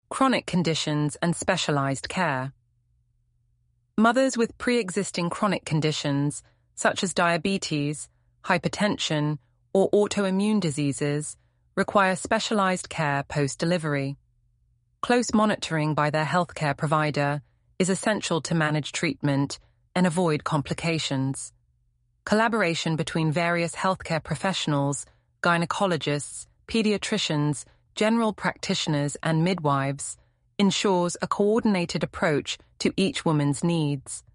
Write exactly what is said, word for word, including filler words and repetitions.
chronic conditions and specialized care. Mothers with pre-existing chronic conditions, such as diabetes, hypertension, or autoimmune diseases, require specialized care post-delivery. Close monitoring by their healthcare provider is essential to manage treatment and avoid complications. Collaboration between various healthcare professionals, gynecologists, pediatricians, general practitioners, and midwives ensures a coordinated approach to each woman's needs.